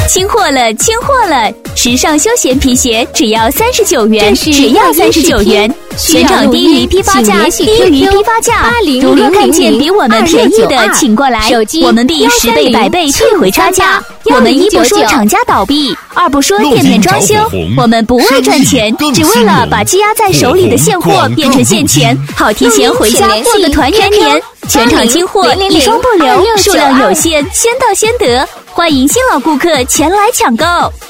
清货了，清货了！时尚休闲皮鞋只要39元，只要39元，全场低于批发价，低于批发价。如若看见比我们便宜的，请过来，我们必10倍、100倍退回差价。我们一不说厂家倒闭，二不说店面装修，我们不为赚钱，只为了把积压在手里的现货变成现钱，好提前回家过个团圆年。全场清货，一双不留，数量有限，先到先得，欢迎新老顾客前来抢购。